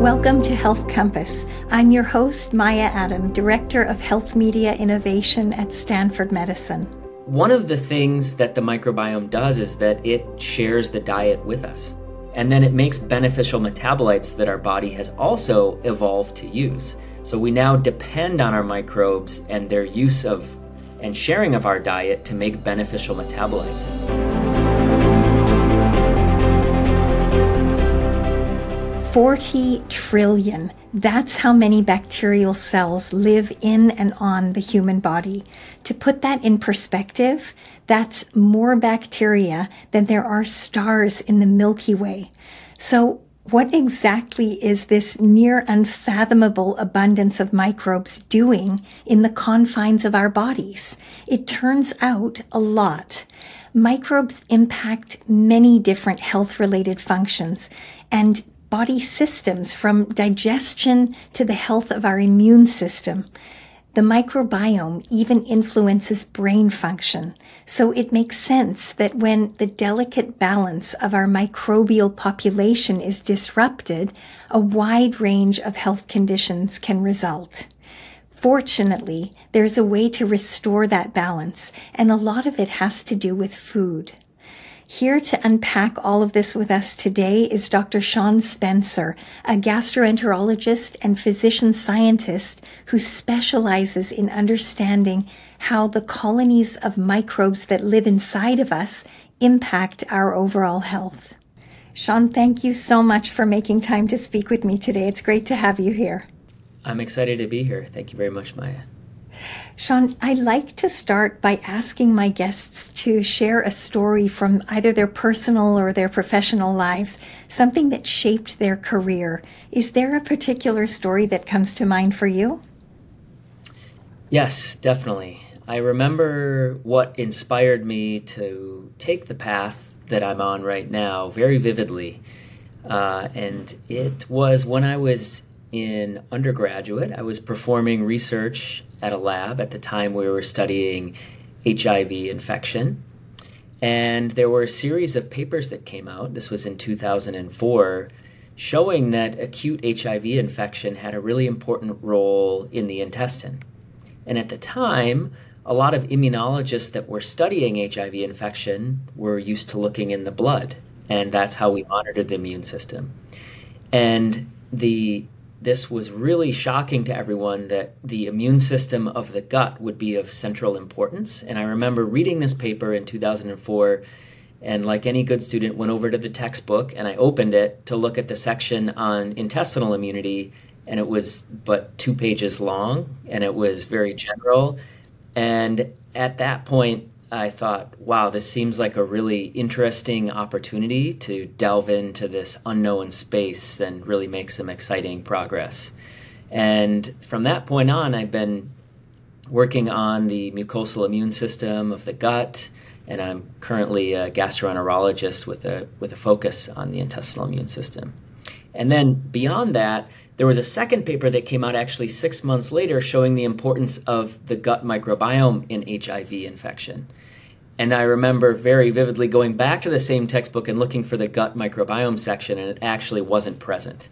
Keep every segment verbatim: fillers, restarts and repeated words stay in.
Welcome to Health Compass. I'm your host, Maya Adam, Director of Health Media Innovation at Stanford Medicine. One of the things that the microbiome does is that it shares the diet with us. And then it makes beneficial metabolites that our body has also evolved to use. So we now depend on our microbes and their use of and sharing of our diet to make beneficial metabolites. forty trillion. That's how many bacterial cells live in and on the human body. To put that in perspective, that's more bacteria than there are stars in the Milky Way. So what exactly is this near unfathomable abundance of microbes doing in the confines of our bodies? It turns out a lot. Microbes impact many different health-related functions and body systems, from digestion to the health of our immune system. The microbiome even influences brain function. So it makes sense that when the delicate balance of our microbial population is disrupted, a wide range of health conditions can result. Fortunately, there's a way to restore that balance, and a lot of it has to do with food. Here to unpack all of this with us today is Doctor Sean Spencer, a gastroenterologist and physician scientist who specializes in understanding how the colonies of microbes that live inside of us impact our overall health. Sean, thank you so much for making time to speak with me today. It's great to have you here. I'm excited to be here. Thank you very much, Maya. Sean, I like to start by asking my guests to share a story from either their personal or their professional lives, something that shaped their career. Is there a particular story that comes to mind for you? Yes, definitely. I remember what inspired me to take the path that I'm on right now very vividly. Uh, and it was when I was in undergraduate. I was performing research at a lab. At the time we were studying H I V infection. And there were a series of papers that came out, this was in two thousand four, showing that acute H I V infection had a really important role in the intestine. And at the time, a lot of immunologists that were studying H I V infection were used to looking in the blood, and that's how we monitored the immune system. And the This was really shocking to everyone that the immune system of the gut would be of central importance. And I remember reading this paper in two thousand four, and like any good student, went over to the textbook and I opened it to look at the section on intestinal immunity, and it was but two pages long, and it was very general. And at that point, I thought, wow, this seems like a really interesting opportunity to delve into this unknown space and really make some exciting progress. And from that point on, I've been working on the mucosal immune system of the gut, and I'm currently a gastroenterologist with a with a focus on the intestinal immune system. And then beyond that, there was a second paper that came out actually six months later showing the importance of the gut microbiome in H I V infection. And I remember very vividly going back to the same textbook and looking for the gut microbiome section, and it actually wasn't present.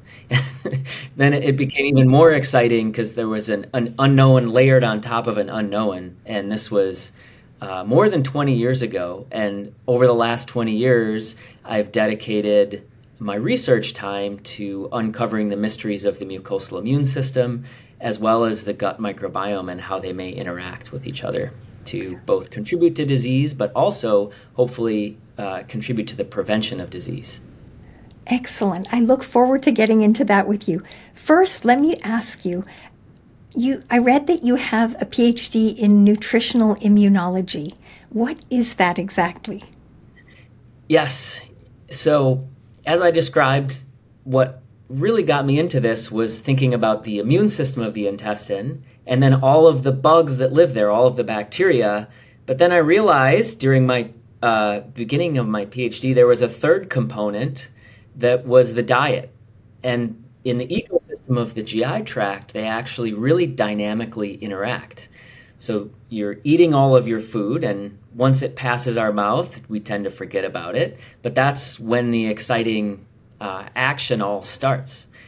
Then it became even more exciting because there was an, an unknown layered on top of an unknown. And this was uh, more than twenty years ago. And over the last twenty years, I've dedicated my research time to uncovering the mysteries of the mucosal immune system, as well as the gut microbiome and how they may interact with each other to both contribute to disease, but also hopefully uh, contribute to the prevention of disease. Excellent. I look forward to getting into that with you. First, let me ask you, you I read that you have a P H D in nutritional immunology. What is that exactly? Yes. So as I described, what really got me into this was thinking about the immune system of the intestine and then all of the bugs that live there, all of the bacteria. But then I realized during my uh, beginning of my P H D, there was a third component that was the diet. And in the ecosystem of the G I tract, they actually really dynamically interact. So you're eating all of your food, and once it passes our mouth, we tend to forget about it. But that's when the exciting uh, action all starts.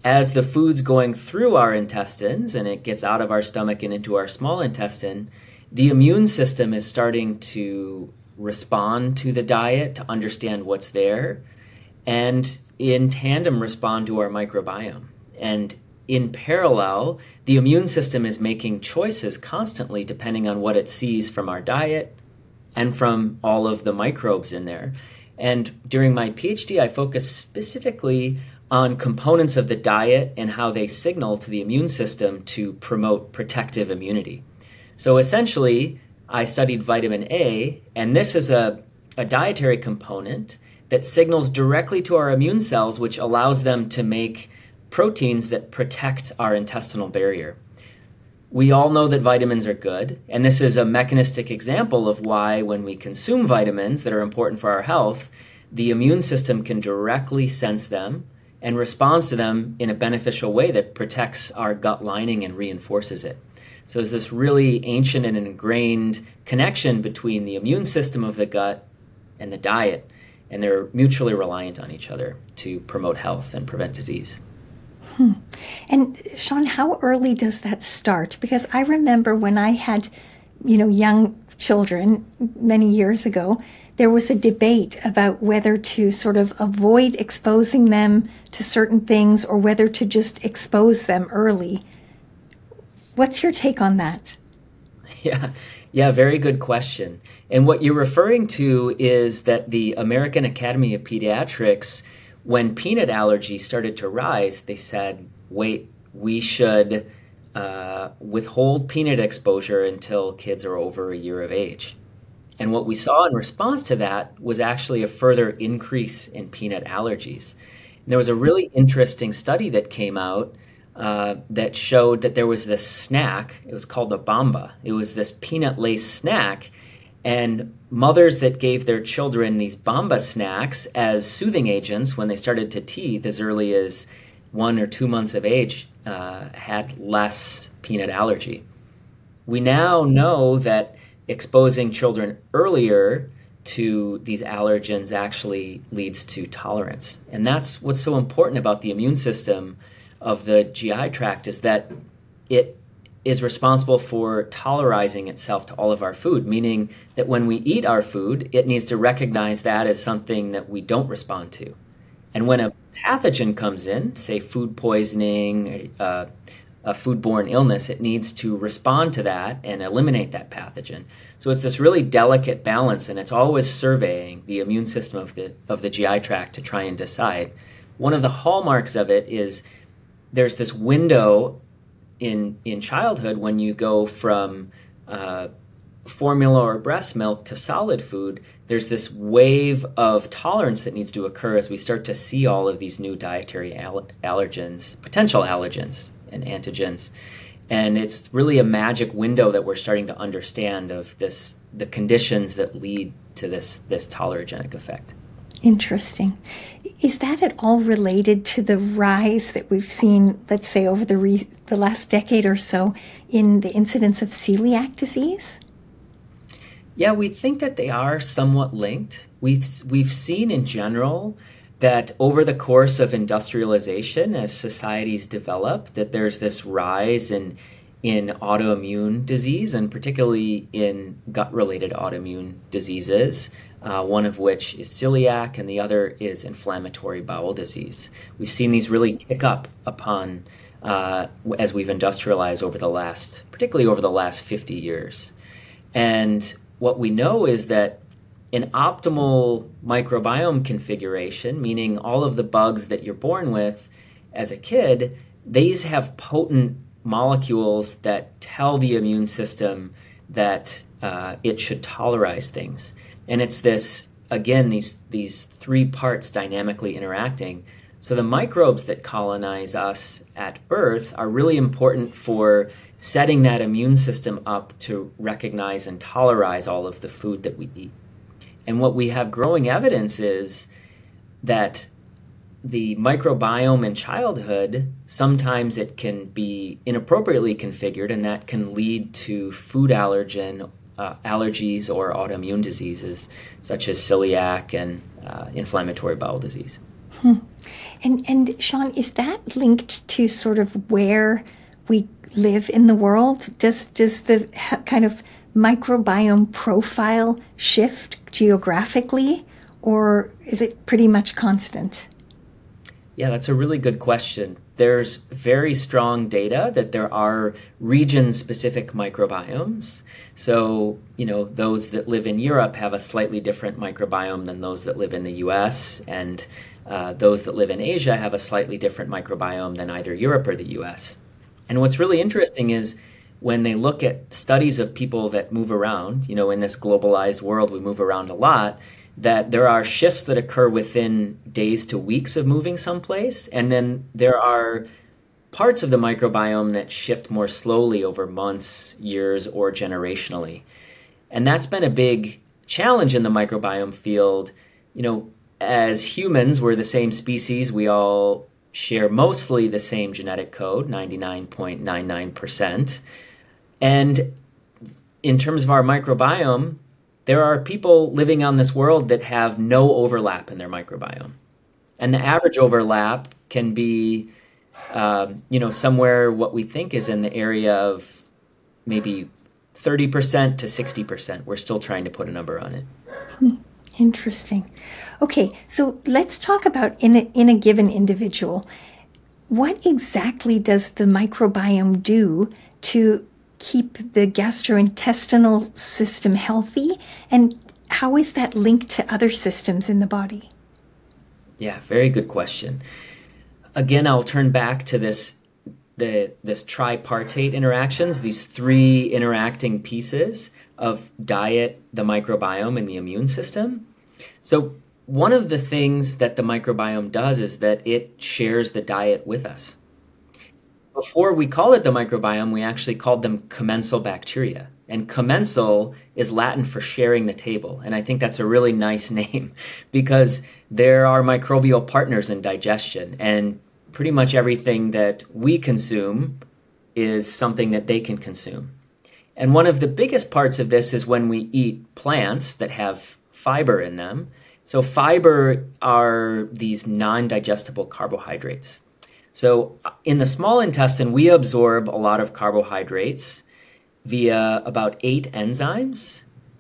as the food's going through our intestines and it gets out of our stomach and into our small intestine, the immune system is starting to respond to the diet, to understand what's there, and in tandem respond to our microbiome. And in parallel, the immune system is making choices constantly depending on what it sees from our diet and from all of the microbes in there. And during my PhD, I focused specifically on components of the diet and how they signal to the immune system to promote protective immunity. So essentially, I studied vitamin A, and this is a, a dietary component that signals directly to our immune cells, which allows them to make proteins that protect our intestinal barrier. We all know that vitamins are good, and this is a mechanistic example of why when we consume vitamins that are important for our health, the immune system can directly sense them and responds to them in a beneficial way that protects our gut lining and reinforces it. So there's this really ancient and ingrained connection between the immune system of the gut and the diet, and they're mutually reliant on each other to promote health and prevent disease. Hmm. And Sean, how early does that start? Because I remember when I had, you know, young children many years ago, there was a debate about whether to sort of avoid exposing them to certain things or whether to just expose them early. What's your take on that? Yeah, yeah, very good question. And what you're referring to is that the American Academy of Pediatrics, when peanut allergy started to rise, they said, wait, we should uh, withhold peanut exposure until kids are over a year of age. And what we saw in response to that was actually a further increase in peanut allergies. And there was a really interesting study that came out uh, that showed that there was this snack. It was called the Bamba. It was this peanut-laced snack. And mothers that gave their children these Bamba snacks as soothing agents when they started to teeth as early as one or two months of age uh, had less peanut allergy. We now know that exposing children earlier to these allergens actually leads to tolerance. And that's what's so important about the immune system of the G I tract, is that it is responsible for tolerizing itself to all of our food, meaning that when we eat our food, it needs to recognize that as something that we don't respond to. And when a pathogen comes in, say food poisoning, uh, a foodborne illness, it needs to respond to that and eliminate that pathogen. So it's this really delicate balance, and it's always surveying the immune system of the of the G I tract to try and decide. One of the hallmarks of it is there's this window in in childhood when you go from uh, formula or breast milk to solid food. There's this wave of tolerance that needs to occur as we start to see all of these new dietary all- allergens, potential allergens and antigens. And it's really a magic window that we're starting to understand of this, the conditions that lead to this, this tolerogenic effect. Interesting. Is that at all related to the rise that we've seen, let's say, over the re- the last decade or so in the incidence of celiac disease? Yeah, we think that they are somewhat linked. We've, we've seen in general that over the course of industrialization, as societies develop, that there's this rise in in autoimmune disease, and particularly in gut-related autoimmune diseases, uh, one of which is celiac and the other is inflammatory bowel disease. We've seen these really tick up upon uh, as we've industrialized over the last, particularly over the last fifty years. And what we know is that an optimal microbiome configuration, meaning all of the bugs that you're born with as a kid, these have potent molecules that tell the immune system that uh, it should tolerize things. And it's this, again, these, these three parts dynamically interacting. So the microbes that colonize us at birth are really important for setting that immune system up to recognize and tolerize all of the food that we eat. And what we have growing evidence is that the microbiome in childhood, sometimes it can be inappropriately configured, and that can lead to food allergen uh, allergies or autoimmune diseases such as celiac and uh, inflammatory bowel disease. Hmm. And and Sean, is that linked to sort of where we live in the world? Does does the ha- kind of microbiome profile shift geographically, or is it pretty much constant? Yeah, that's a really good question. There's very strong data that there are region-specific microbiomes. So, you know, those that live in Europe have a slightly different microbiome than those that live in the U S, and uh, those that live in Asia have a slightly different microbiome than either Europe or the U S. And what's really interesting is when they look at studies of people that move around, you know, in this globalized world, we move around a lot, that there are shifts that occur within days to weeks of moving someplace. And then there are parts of the microbiome that shift more slowly over months, years, or generationally. And that's been a big challenge in the microbiome field. You know, as humans, we're the same species. We all share mostly the same genetic code, ninety-nine point nine nine percent. And in terms of our microbiome, there are people living on this world that have no overlap in their microbiome. And the average overlap can be, um, you know, somewhere what we think is in the area of maybe thirty percent to sixty percent. We're still trying to put a number on it. Hmm. Interesting. Okay, so let's talk about in a, in a given individual, what exactly does the microbiome do to keep the gastrointestinal system healthy, and how is that linked to other systems in the body? Yeah, very good question. Again, I'll turn back to this the this tripartite interactions, these three interacting pieces of diet, the microbiome, and the immune system. So one of the things that the microbiome does is that it shares the diet with us. Before we call it the microbiome, we actually called them commensal bacteria. And commensal is Latin for sharing the table. And I think that's a really nice name because there are microbial partners in digestion. And pretty much everything that we consume is something that they can consume. And one of the biggest parts of this is when we eat plants that have fiber in them. So fiber are these non-digestible carbohydrates. So in the small intestine, we absorb a lot of carbohydrates via about eight enzymes.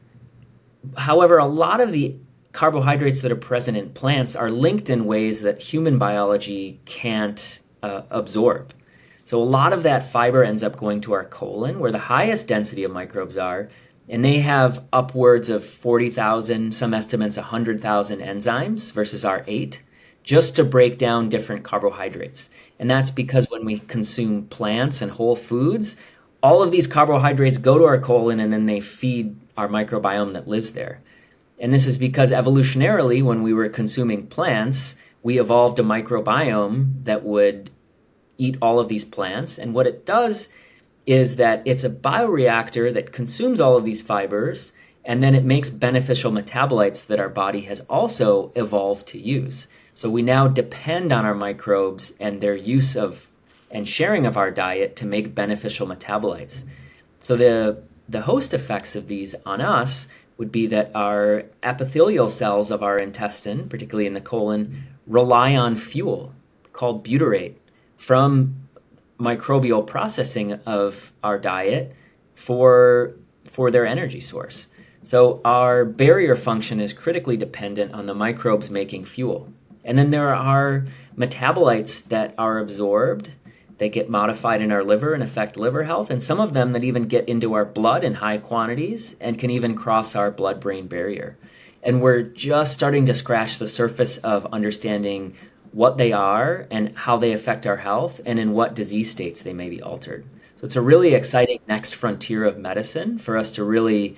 However, a lot of the carbohydrates that are present in plants are linked in ways that human biology can't uh, absorb. So a lot of that fiber ends up going to our colon, where the highest density of microbes are, and they have upwards of forty thousand, some estimates one hundred thousand enzymes versus our eight, just to break down different carbohydrates. And that's because when we consume plants and whole foods, all of these carbohydrates go to our colon and then they feed our microbiome that lives there. And this is because evolutionarily, when we were consuming plants, we evolved a microbiome that would eat all of these plants. And what it does is that it's a bioreactor that consumes all of these fibers, and then it makes beneficial metabolites that our body has also evolved to use. So we now depend on our microbes and their use of and sharing of our diet to make beneficial metabolites. So the, the host effects of these on us would be that our epithelial cells of our intestine, particularly in the colon, rely on fuel called butyrate from microbial processing of our diet for, for their energy source. So our barrier function is critically dependent on the microbes making fuel. And then there are metabolites that are absorbed. They get modified in our liver and affect liver health, and some of them that even get into our blood in high quantities and can even cross our blood-brain barrier. And we're just starting to scratch the surface of understanding what they are and how they affect our health and in what disease states they may be altered. So it's a really exciting next frontier of medicine for us to really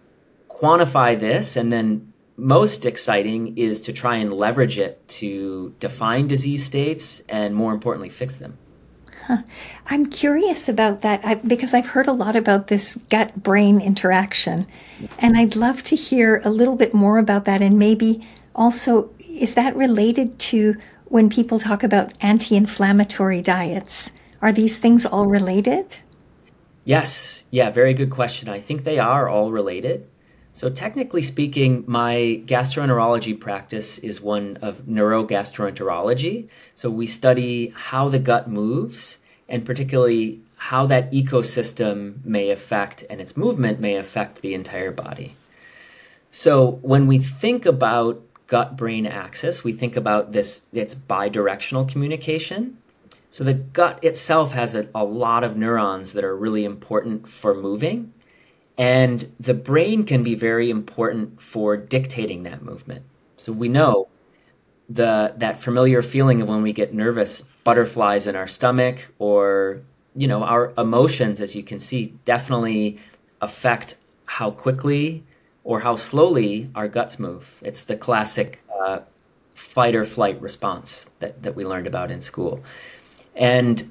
quantify this, and then most exciting is to try and leverage it to define disease states and, more importantly, fix them. Huh. I'm curious about that I, because I've heard a lot about this gut-brain interaction, and I'd love to hear a little bit more about that. And maybe also, is that related to when people talk about anti-inflammatory diets? Are these things all related? Yes. Yeah, very good question. I think they are all related. So technically speaking, my gastroenterology practice is one of neurogastroenterology. So we study how the gut moves, and particularly how that ecosystem may affect and its movement may affect the entire body. So when we think about gut-brain axis, we think about this, it's bidirectional communication. So the gut itself has a, a lot of neurons that are really important for moving, and the brain can be very important for dictating that movement. So we know the that familiar feeling of when we get nervous, butterflies in our stomach, or you know, our emotions, as you can see, definitely affect how quickly or how slowly our guts move. It's the classic uh, fight or flight response that, that we learned about in school. And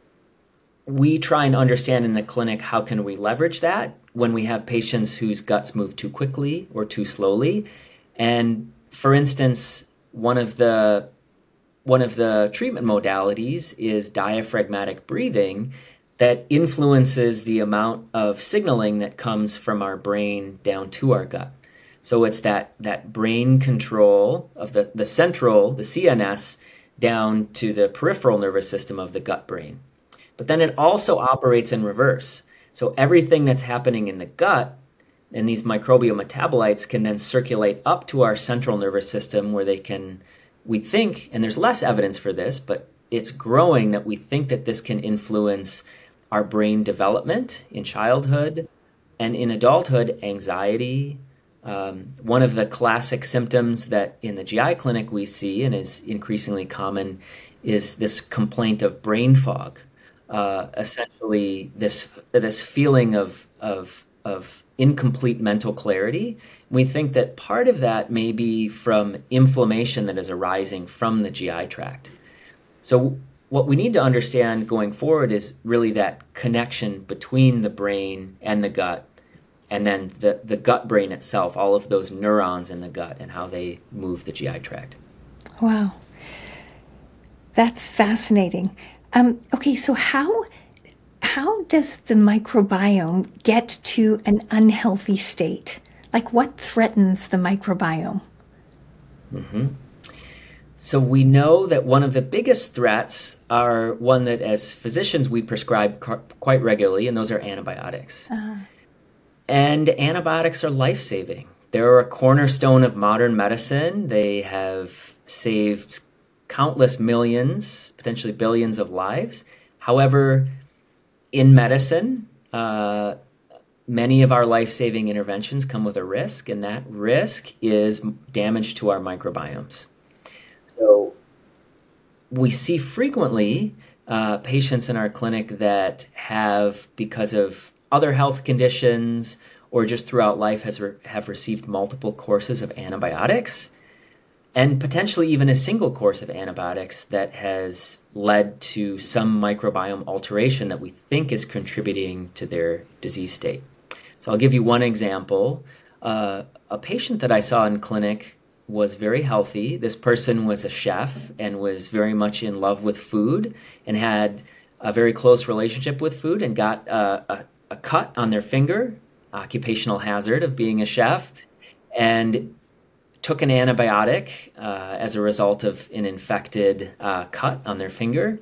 we try and understand in the clinic, how can we leverage that when we have patients whose guts move too quickly or too slowly. And for instance, one of the one of the treatment modalities is diaphragmatic breathing that influences the amount of signaling that comes from our brain down to our gut. So it's that that brain control of the, the central, the C N S, down to the peripheral nervous system of the gut brain. But then it also operates in reverse. So everything that's happening in the gut and these microbial metabolites can then circulate up to our central nervous system, where they can, we think, and there's less evidence for this, but it's growing, that we think that this can influence our brain development in childhood and in adulthood, anxiety. Um, one of the classic symptoms that in the G I clinic we see and is increasingly common is this complaint of brain fog. Uh, essentially, this this feeling of of of incomplete mental clarity. We think that part of that may be from inflammation that is arising from the G I tract. So what we need to understand going forward is really that connection between the brain and the gut, and then the, the gut brain itself, all of those neurons in the gut and how they move the G I tract. Wow. That's fascinating. Um, okay, so how how does the microbiome get to an unhealthy state? Like, what threatens the microbiome? Mm-hmm. So we know that one of the biggest threats are one that as physicians we prescribe quite regularly, and those are antibiotics. Uh-huh. And antibiotics are life-saving. They're a cornerstone of modern medicine. They have saved countless millions, potentially billions of lives. However, in medicine, uh, many of our life-saving interventions come with a risk, and that risk is damage to our microbiomes. So we see frequently uh, patients in our clinic that have, because of other health conditions or just throughout life, has re- have received multiple courses of antibiotics, and potentially even a single course of antibiotics that has led to some microbiome alteration that we think is contributing to their disease state. So I'll give you one example. Uh, a patient that I saw in clinic was very healthy. This person was a chef and was very much in love with food and had a very close relationship with food, and got uh, a, a cut on their finger, occupational hazard of being a chef, and took an antibiotic uh, as a result of an infected uh, cut on their finger.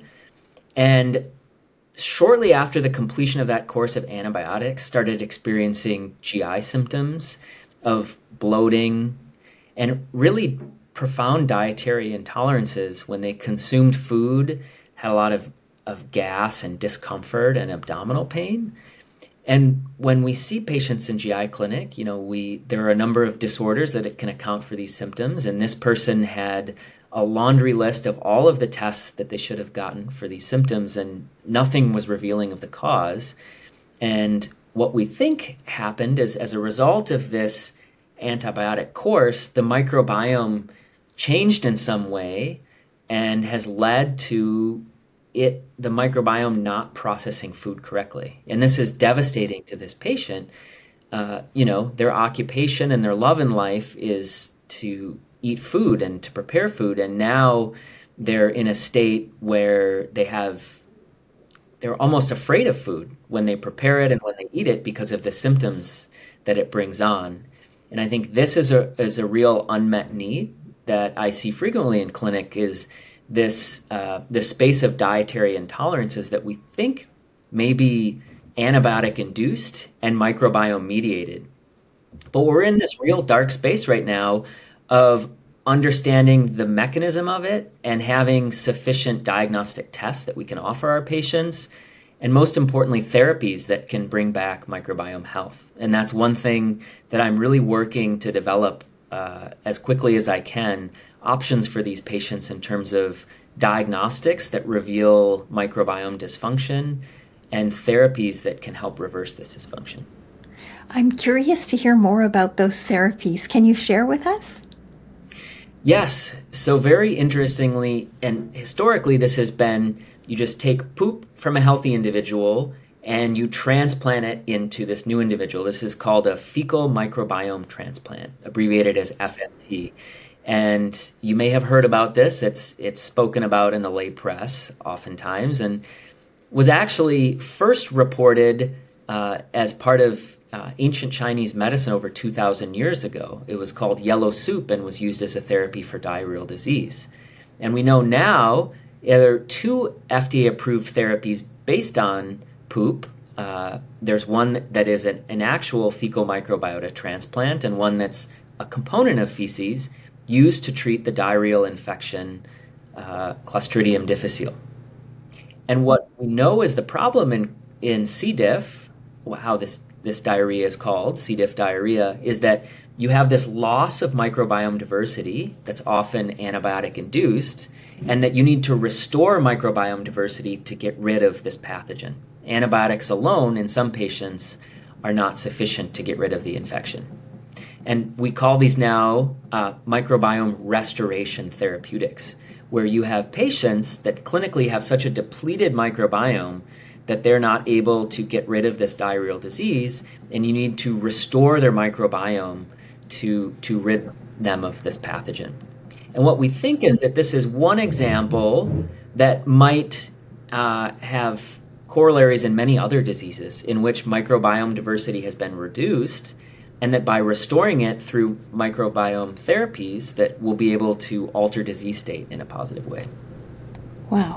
And shortly after the completion of that course of antibiotics, started experiencing G I symptoms of bloating and really profound dietary intolerances. When they consumed food, had a lot of, of gas and discomfort and abdominal pain. And when we see patients in G I clinic, you know, we there are a number of disorders that it can account for these symptoms. And this person had a laundry list of all of the tests that they should have gotten for these symptoms, and nothing was revealing of the cause. And what we think happened is, as a result of this antibiotic course, the microbiome changed in some way and has led to it, the microbiome not processing food correctly. And this is devastating to this patient. Uh, you know, their occupation and their love in life is to eat food and to prepare food. And now they're in a state where they have, they're almost afraid of food when they prepare it and when they eat it, because of the symptoms that it brings on. And I think this is a is a real unmet need that I see frequently in clinic, is this uh, this space of dietary intolerances that we think may be antibiotic induced and microbiome mediated. But we're in this real dark space right now of understanding the mechanism of it and having sufficient diagnostic tests that we can offer our patients, and most importantly, therapies that can bring back microbiome health. And that's one thing that I'm really working to develop uh, as quickly as I can, options for these patients in terms of diagnostics that reveal microbiome dysfunction and therapies that can help reverse this dysfunction. I'm curious to hear more about those therapies. Can you share with us? Yes. So very interestingly, and historically, this has been, you just take poop from a healthy individual and you transplant it into this new individual. This is called a fecal microbiome transplant, abbreviated as F M T. And you may have heard about this. It's it's spoken about in the lay press oftentimes, and was actually first reported uh, as part of uh, ancient Chinese medicine over two thousand years ago. It was called yellow soup and was used as a therapy for diarrheal disease. And we know now there are two F D A-approved therapies based on poop. Uh, there's one that is an, an actual fecal microbiota transplant, and one that's a component of feces used to treat the diarrheal infection uh, Clostridium difficile. And what we know is the problem in, in C. diff, how this, this diarrhea is called, C. diff diarrhea, is that you have this loss of microbiome diversity that's often antibiotic induced, and that you need to restore microbiome diversity to get rid of this pathogen. Antibiotics alone in some patients are not sufficient to get rid of the infection. And we call these now uh, microbiome restoration therapeutics, where you have patients that clinically have such a depleted microbiome that they're not able to get rid of this diarrheal disease, and you need to restore their microbiome to, to rid them of this pathogen. And what we think is that this is one example that might uh, have corollaries in many other diseases in which microbiome diversity has been reduced, and that by restoring it through microbiome therapies, that we'll be able to alter disease state in a positive way. Wow.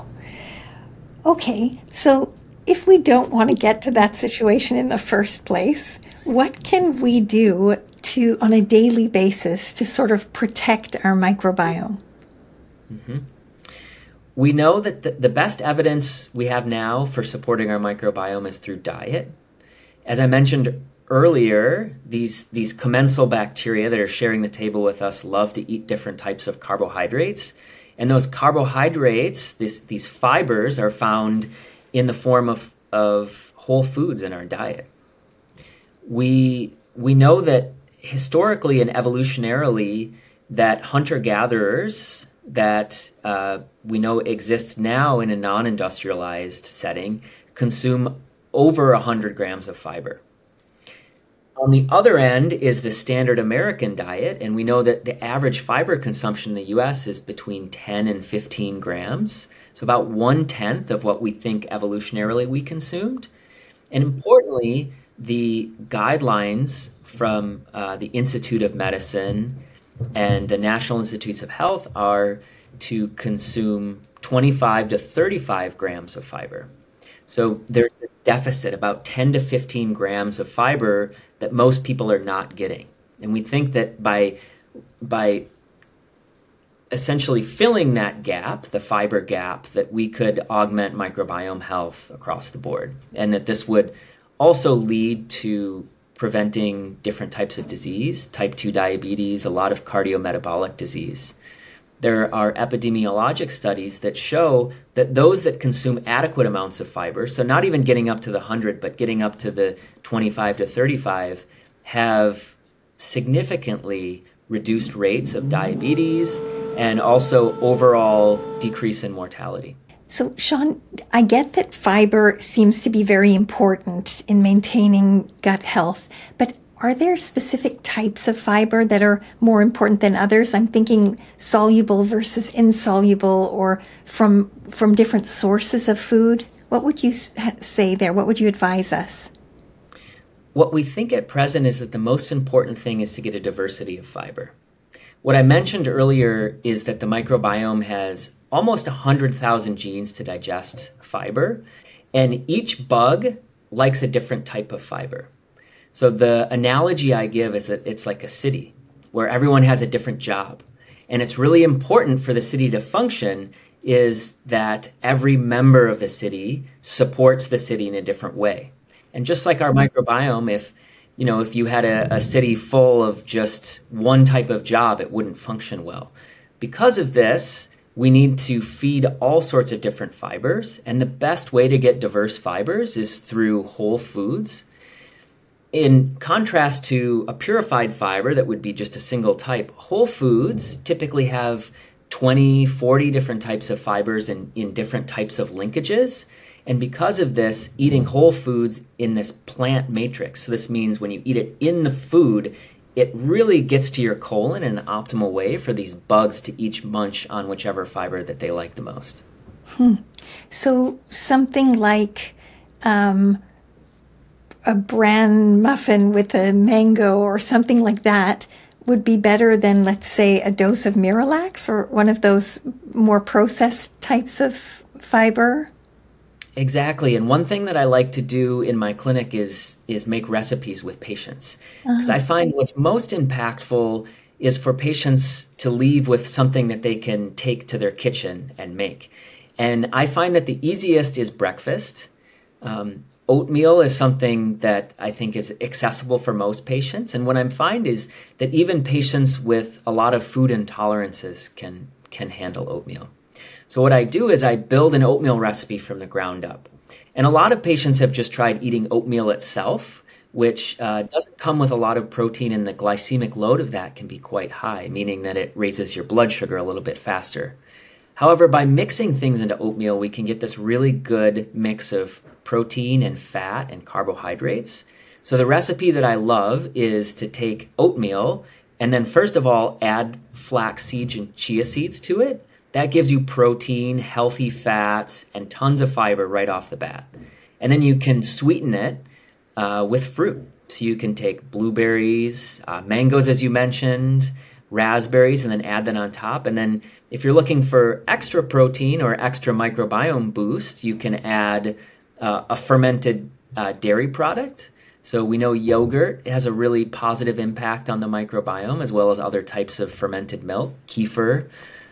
Okay, so if we don't want to get to that situation in the first place, what can we do to, on a daily basis, to sort of protect our microbiome? Mm-hmm. We know that the, the best evidence we have now for supporting our microbiome is through diet. As I mentioned earlier, these, these commensal bacteria that are sharing the table with us love to eat different types of carbohydrates. And those carbohydrates, this, these fibers, are found in the form of, of whole foods in our diet. We, we know that historically and evolutionarily that hunter-gatherers that uh, we know exist now in a non-industrialized setting consume over one hundred grams of fiber. On the other end is the standard American diet, and we know that the average fiber consumption in the U S is between ten and fifteen grams, so about one-tenth of what we think evolutionarily we consumed. And importantly, the guidelines from uh, the Institute of Medicine and the National Institutes of Health are to consume twenty-five to thirty-five grams of fiber. So there's this deficit, about ten to fifteen grams of fiber that most people are not getting. And we think that by, by essentially filling that gap, the fiber gap, that we could augment microbiome health across the board. And that this would also lead to preventing different types of disease, type two diabetes, a lot of cardiometabolic disease. There are epidemiologic studies that show that those that consume adequate amounts of fiber, so not even getting up to the one hundred, but getting up to the twenty-five to thirty-five, have significantly reduced rates of diabetes and also overall decrease in mortality. So, Sean, I get that fiber seems to be very important in maintaining gut health, but are there specific types of fiber that are more important than others? I'm thinking soluble versus insoluble, or from from different sources of food. What would you say there? What would you advise us? what we think at present is that the most important thing is to get a diversity of fiber. What I mentioned earlier is that the microbiome has almost one hundred thousand genes to digest fiber, and each bug likes a different type of fiber. So the analogy I give is that it's like a city where everyone has a different job. And it's really important for the city to function is that every member of the city supports the city in a different way. And just like our microbiome, if you know, if you had a, a city full of just one type of job, it wouldn't function well. Because of this, we need to feed all sorts of different fibers. And the best way to get diverse fibers is through whole foods. In contrast to a purified fiber that would be just a single type, whole foods typically have twenty, forty different types of fibers in, in different types of linkages. And because of this, eating whole foods in this plant matrix, so this means when you eat it in the food, it really gets to your colon in an optimal way for these bugs to each munch on whichever fiber that they like the most. Hmm. So something like um, a bran muffin with a mango or something like that would be better than, let's say, a dose of Miralax or one of those more processed types of fiber? Exactly. And one thing that I like to do in my clinic is is make recipes with patients. Because uh-huh. I find what's most impactful is for patients to leave with something that they can take to their kitchen and make. And I find that the easiest is breakfast. Um, oatmeal is something that I think is accessible for most patients. And what I find is that even patients with a lot of food intolerances can can handle oatmeal. So what I do is I build an oatmeal recipe from the ground up. And a lot of patients have just tried eating oatmeal itself, which uh, doesn't come with a lot of protein, and the glycemic load of that can be quite high, meaning that it raises your blood sugar a little bit faster. However, by mixing things into oatmeal, we can get this really good mix of protein and fat and carbohydrates. So the recipe that I love is to take oatmeal and then first of all, add flax seeds and chia seeds to it. That gives you protein, healthy fats, and tons of fiber right off the bat. And then you can sweeten it uh, with fruit. So you can take blueberries, uh, mangoes, as you mentioned, raspberries, and then add that on top. And then if you're looking for extra protein or extra microbiome boost, you can add uh, a fermented uh, dairy product. So we know yogurt has a really positive impact on the microbiome, as well as other types of fermented milk, kefir.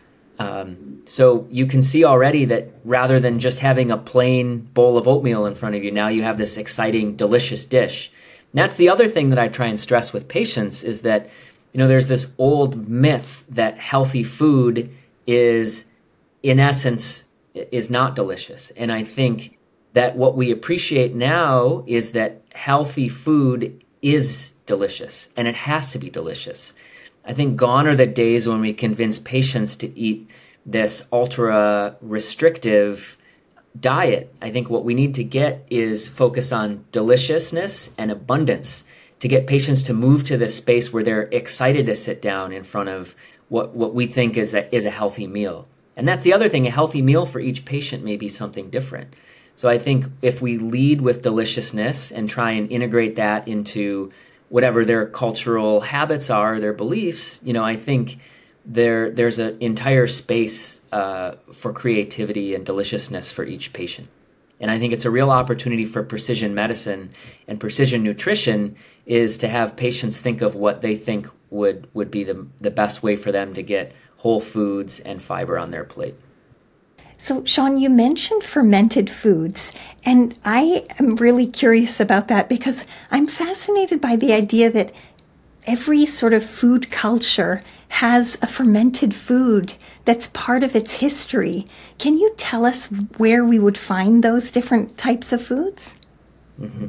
Um, so you can see already that rather than just having a plain bowl of oatmeal in front of you, now you have this exciting, delicious dish. And that's the other thing that I try and stress with patients is that, you know, there's this old myth that healthy food is, in essence, is not delicious. And I think that what we appreciate now is that healthy food is delicious, and it has to be delicious. I think gone are the days when we convince patients to eat this ultra restrictive diet. I think what we need to get is focus on deliciousness and abundance to get patients to move to this space where they're excited to sit down in front of what, what we think is a, is a healthy meal. And that's the other thing, a healthy meal for each patient may be something different. So I think if we lead with deliciousness and try and integrate that into whatever their cultural habits are, their beliefs, you know, I think there there's an entire space uh, for creativity and deliciousness for each patient. And I think it's a real opportunity for precision medicine and precision nutrition is to have patients think of what they think would, would be the, the best way for them to get whole foods and fiber on their plate. So, Sean, you mentioned fermented foods, and I am really curious about that because I'm fascinated by the idea that every sort of food culture has a fermented food that's part of its history. Can you tell us where we would find those different types of foods? Mm-hmm.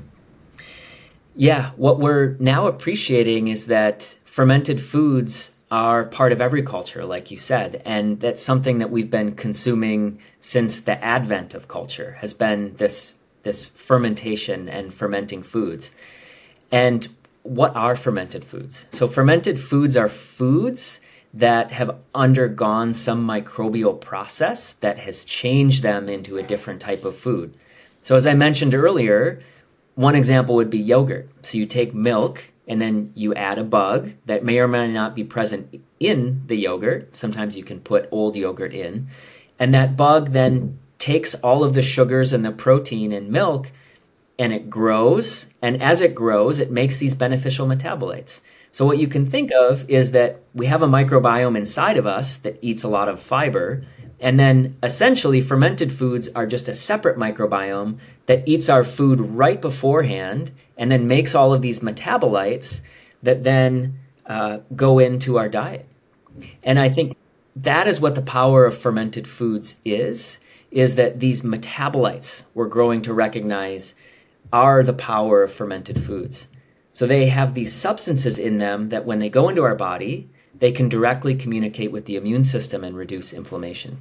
Yeah, what we're now appreciating is that fermented foods are part of every culture, like you said. And that's something that we've been consuming since the advent of culture, has been this, this fermentation and fermenting foods. And what are fermented foods? So fermented foods are foods that have undergone some microbial process that has changed them into a different type of food. So as I mentioned earlier, one example would be yogurt. So you take milk and then you add a bug that may or may not be present in the yogurt. Sometimes you can put old yogurt in. And that bug then takes all of the sugars and the protein in milk and it grows. And as it grows, it makes these beneficial metabolites. So what you can think of is that we have a microbiome inside of us that eats a lot of fiber. And then essentially fermented foods are just a separate microbiome that eats our food right beforehand and then makes all of these metabolites that then uh, go into our diet. And I think that is what the power of fermented foods is, is that these metabolites we're growing to recognize are the power of fermented foods. So they have these substances in them that when they go into our body, they can directly communicate with the immune system and reduce inflammation.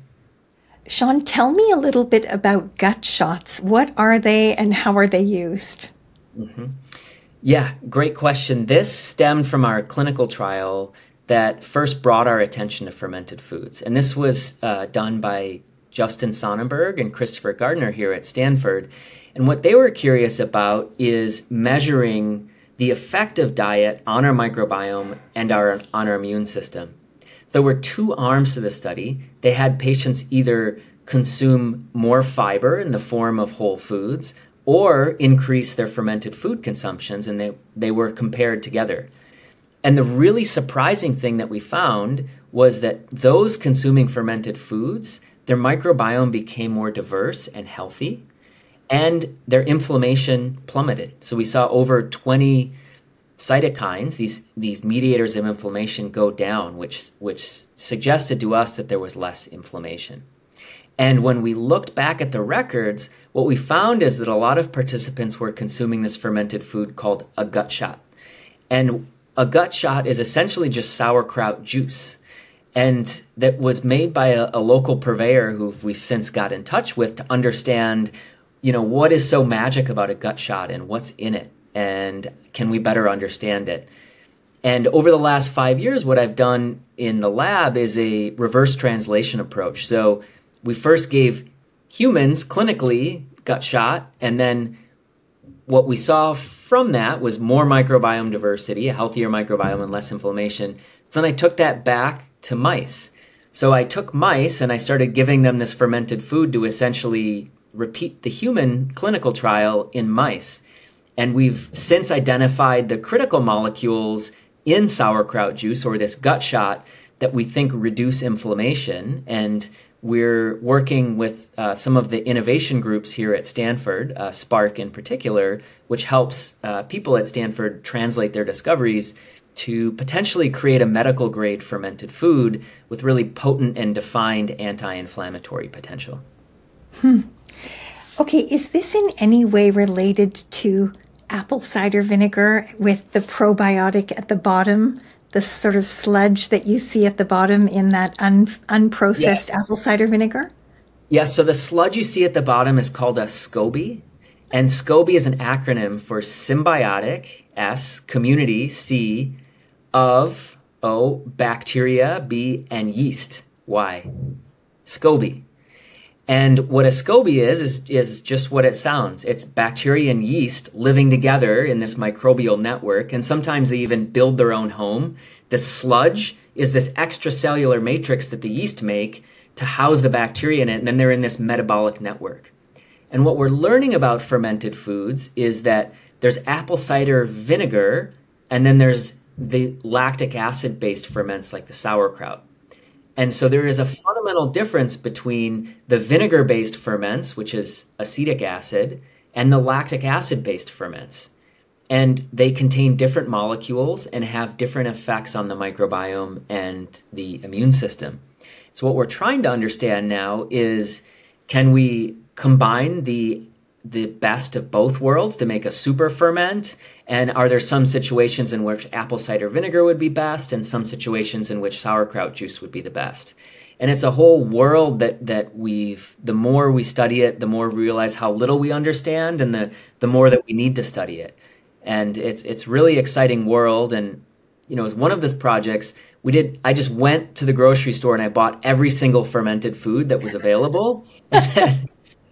Sean, tell me a little bit about gut shots. What are they and how are they used? Mm-hmm. Yeah, great question. This stemmed from our clinical trial that first brought our attention to fermented foods. And this was uh, done by Justin Sonnenberg and Christopher Gardner here at Stanford. And what they were curious about is measuring the effect of diet on our microbiome and our on our immune system. There were two arms to the study. They had patients either consume more fiber in the form of whole foods or increase their fermented food consumptions, and they, they were compared together. And the really surprising thing that we found was that those consuming fermented foods, their microbiome became more diverse and healthy, and their inflammation plummeted. So we saw over twenty cytokines, these these mediators of inflammation, go down, which which suggested to us that there was less inflammation. And when we looked back at the records, what we found is that a lot of participants were consuming this fermented food called a gut shot. And a gut shot is essentially just sauerkraut juice. And that was made by a, a local purveyor who we've since got in touch with to understand, you know, what is so magic about a gut shot and what's in it, and can we better understand it? And over the last five years, what I've done in the lab is a reverse translation approach. So we first gave humans clinically gut shot, and then what we saw from that was more microbiome diversity, a healthier microbiome and less inflammation. Then I took that back to mice. So I took mice and I started giving them this fermented food to essentially repeat the human clinical trial in mice. And we've since identified the critical molecules in sauerkraut juice, or this gut shot, that we think reduce inflammation. And we're working with uh, some of the innovation groups here at Stanford, uh, Spark in particular, which helps uh, people at Stanford translate their discoveries to potentially create a medical grade fermented food with really potent and defined anti-inflammatory potential. Hmm. Okay, is this in any way related to apple cider vinegar with the probiotic at the bottom, the sort of sludge that you see at the bottom in that un- unprocessed yes. apple cider vinegar? Yes, so the sludge you see at the bottom is called a SCOBY. And SCOBY is an acronym for symbiotic, S, community, C, of, O, bacteria, B, and yeast, Y. SCOBY. And what a SCOBY is, is, is just what it sounds. It's bacteria and yeast living together in this microbial network, and sometimes they even build their own home. The sludge is this extracellular matrix that the yeast make to house the bacteria in it, and then they're in this metabolic network. And what we're learning about fermented foods is that there's apple cider vinegar, and then there's the lactic acid-based ferments like the sauerkraut. And so there is a fundamental difference between the vinegar-based ferments, which is acetic acid, and the lactic acid-based ferments. And they contain different molecules and have different effects on the microbiome and the immune system. So what we're trying to understand now is, can we combine the the best of both worlds to make a super ferment? And are there some situations in which apple cider vinegar would be best and some situations in which sauerkraut juice would be the best? And it's a whole world that that we've, the more we study it, the more we realize how little we understand, and the, the more that we need to study it. And it's it's really exciting world. And, you know, as one of these projects, we did, I just went to the grocery store and I bought every single fermented food that was available.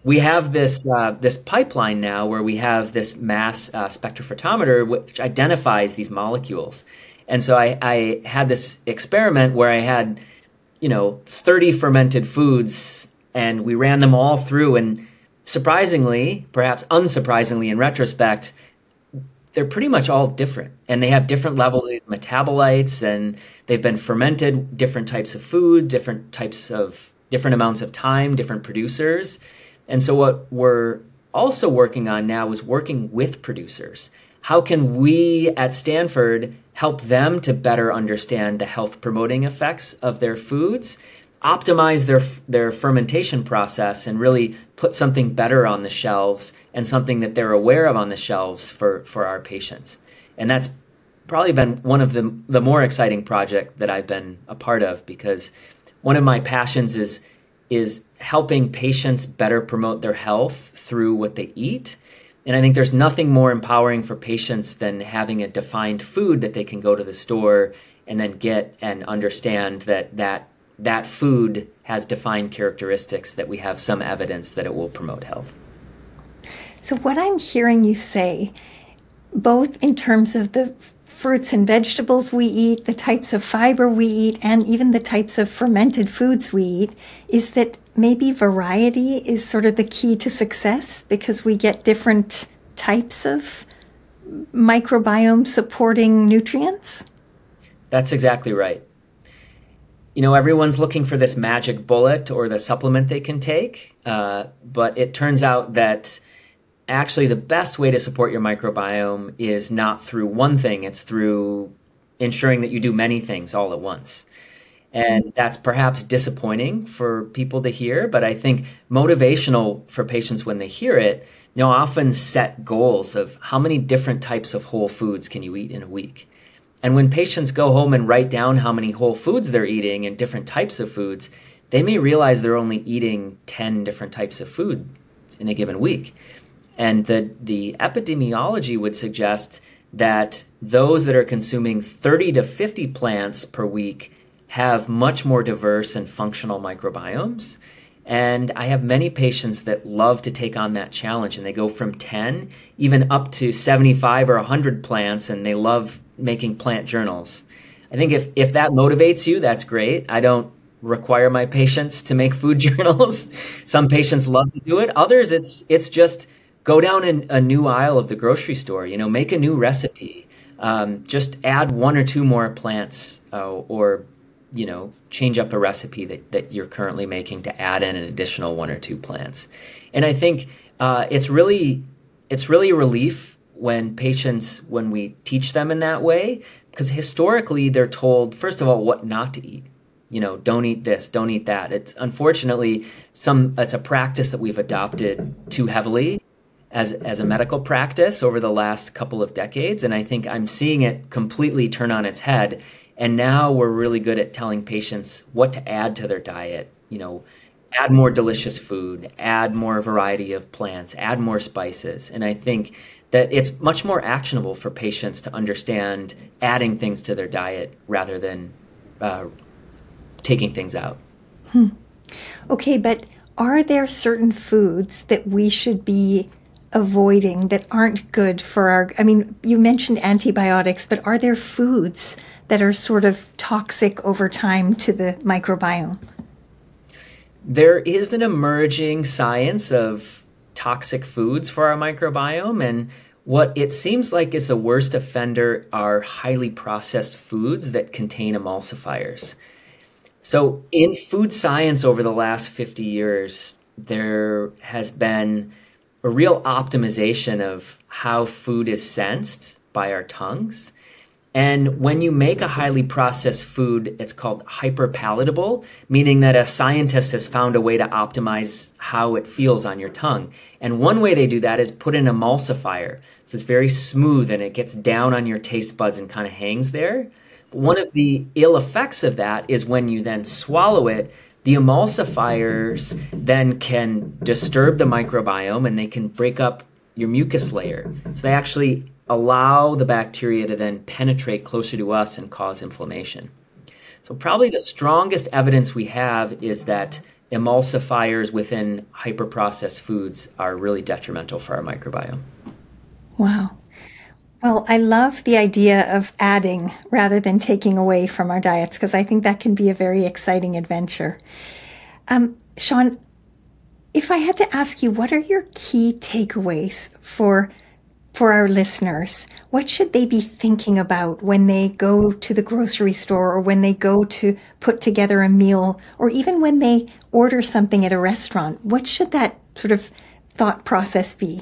we have this uh, this pipeline now where we have this mass uh, spectrophotometer which identifies these molecules. And so I, I had this experiment where I had, you know, thirty fermented foods, and we ran them all through. And surprisingly, perhaps unsurprisingly in retrospect, they're pretty much all different. And they have different levels of metabolites, and they've been fermented, different types of food, different types of, different amounts of time, different producers. And so what we're also working on now is working with producers. How can we at Stanford help them to better understand the health promoting effects of their foods, optimize their their fermentation process, and really put something better on the shelves and something that they're aware of on the shelves for, for our patients. And that's probably been one of the, the more exciting projects that I've been a part of, because one of my passions is is helping patients better promote their health through what they eat. And I think there's nothing more empowering for patients than having a defined food that they can go to the store and then get and understand that that, that food has defined characteristics that we have some evidence that it will promote health. So what I'm hearing you say, both in terms of the fruits and vegetables we eat, the types of fiber we eat, and even the types of fermented foods we eat, is that maybe variety is sort of the key to success, because we get different types of microbiome supporting nutrients? That's exactly right. You know, everyone's looking for this magic bullet or the supplement they can take, uh, but it turns out that actually the best way to support your microbiome is not through one thing, it's through ensuring that you do many things all at once. And that's perhaps disappointing for people to hear, but I think motivational for patients when they hear it. You know, often set goals of how many different types of whole foods can you eat in a week. And when patients go home and write down how many whole foods they're eating and different types of foods, they may realize they're only eating ten different types of food in a given week. And the, the epidemiology would suggest that those that are consuming thirty to fifty plants per week have much more diverse and functional microbiomes. And I have many patients that love to take on that challenge, and they go from ten even up to seventy-five or one hundred plants, and they love making plant journals. I think if, if that motivates you, that's great. I don't require my patients to make food journals. Some patients love to do it. Others, it's it's just go down in a new aisle of the grocery store, you know, make a new recipe. Um, just add one or two more plants uh, or, you know, change up a recipe that, that you're currently making to add in an additional one or two plants. And I think uh, it's really it's really a relief when patients, when we teach them in that way, because historically they're told, first of all, what not to eat. You know, don't eat this, don't eat that. It's unfortunately some it's a practice that we've adopted too heavily as as a medical practice over the last couple of decades. And I think I'm seeing it completely turn on its head. And now we're really good at telling patients what to add to their diet. You know, add more delicious food, add more variety of plants, add more spices. And I think that it's much more actionable for patients to understand adding things to their diet rather than uh, taking things out. Hmm. Okay, but are there certain foods that we should be avoiding that aren't good for our, I mean, you mentioned antibiotics, but are there foods that are sort of toxic over time to the microbiome? There is an emerging science of toxic foods for our microbiome, and what it seems like is the worst offender are highly processed foods that contain emulsifiers. So in food science over the last fifty years, there has been a real optimization of how food is sensed by our tongues. And when you make a highly processed food, it's called hyperpalatable, meaning that a scientist has found a way to optimize how it feels on your tongue. And one way they do that is put an emulsifier. So it's very smooth and it gets down on your taste buds and kind of hangs there. One of the ill effects of that is when you then swallow it, the emulsifiers then can disturb the microbiome and they can break up your mucus layer. So they actually allow the bacteria to then penetrate closer to us and cause inflammation. So probably the strongest evidence we have is that emulsifiers within hyperprocessed foods are really detrimental for our microbiome. Wow. Well, I love the idea of adding rather than taking away from our diets, because I think that can be a very exciting adventure. Um, Sean, if I had to ask you, what are your key takeaways for for our listeners? What should they be thinking about when they go to the grocery store, or when they go to put together a meal, or even when they order something at a restaurant? What should that sort of thought process be?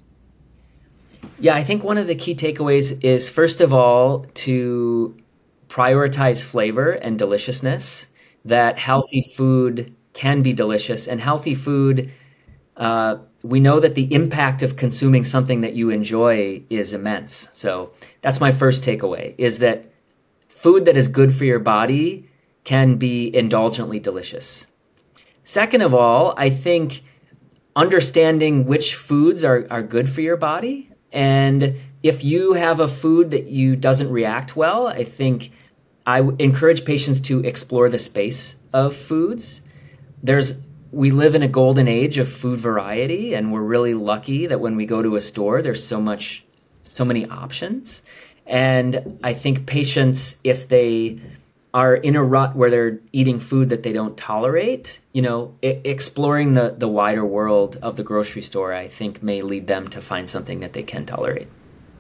Yeah, I think one of the key takeaways is, first of all, to prioritize flavor and deliciousness, that healthy food can be delicious, and healthy food, uh, we know that the impact of consuming something that you enjoy is immense. So that's my first takeaway, is that food that is good for your body can be indulgently delicious. Second of all, I think understanding which foods are, are good for your body. And if you have a food that you doesn't react well, I think I w- encourage patients to explore the space of foods. There's We live in a golden age of food variety, and we're really lucky that when we go to a store, there's so much, so many options. And I think patients, if they are in a rut where they're eating food that they don't tolerate, you know, I- exploring the, the wider world of the grocery store, I think may lead them to find something that they can tolerate.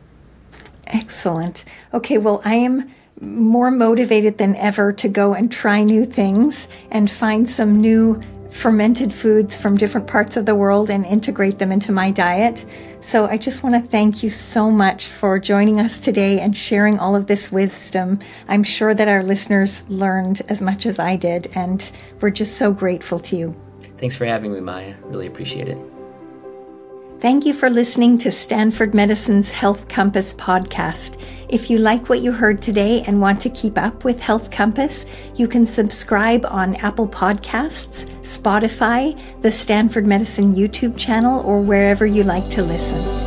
Excellent. Okay, well, I am more motivated than ever to go and try new things and find some new fermented foods from different parts of the world and integrate them into my diet. So I just want to thank you so much for joining us today and sharing all of this wisdom. I'm sure that our listeners learned as much as I did, and we're just so grateful to you. Thanks for having me, Maya. Really appreciate it. Thank you for listening to Stanford Medicine's Health Compass podcast. If you like what you heard today and want to keep up with Health Compass, you can subscribe on Apple Podcasts, Spotify, the Stanford Medicine YouTube channel, or wherever you like to listen.